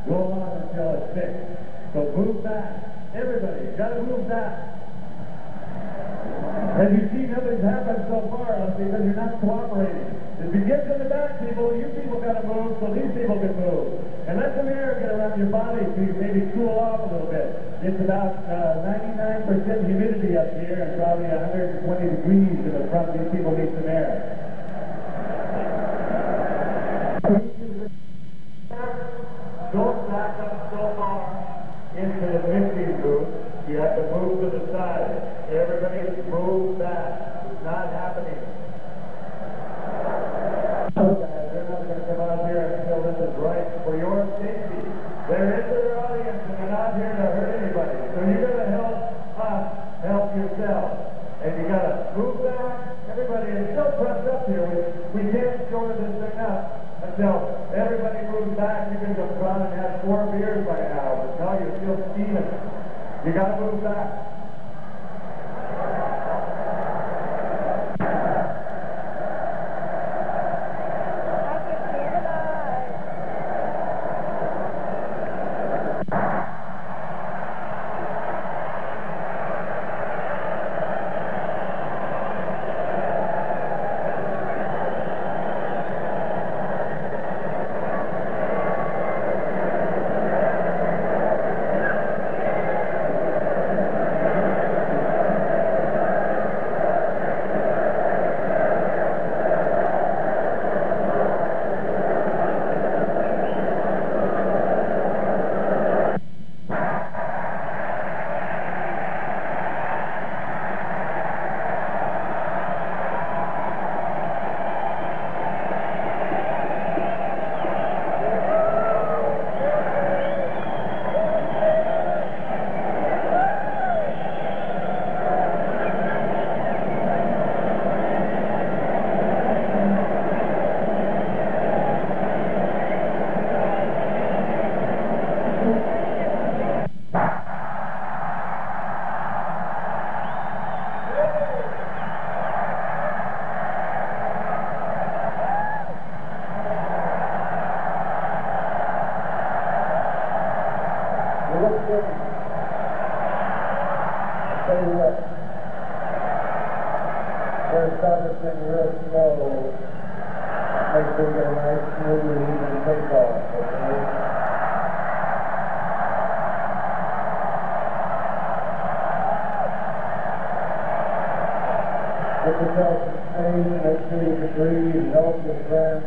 go on until it's fixed. So move back. Everybody, you gotta move back. As you see, nothing's happened so far because you're not cooperating. If you get to the back, people, you people gotta move so these people can move. And let some air get around your body so you maybe cool off a little bit. It's about 99% humidity up here and probably 120 degrees in the front. These people need some air. Don't back up so far into the mixing booth. You have to move to the side. Everybody move back. It's not happening. They're not going to come out here until this is right for your safety. They're in their audience and they're not here to hurt anybody. So you got to help us help yourself. And you got to move back. Everybody is still pressed up here. We can't shore this thing up until everybody moves back. You can just run and have 4 beers by now. But no, you're still steaming. You got to move back. They're establishing real slow. Make sure we get a nice smooth and even takeoff. Okay? Get yourself some space, make sure you can breathe, help your friends.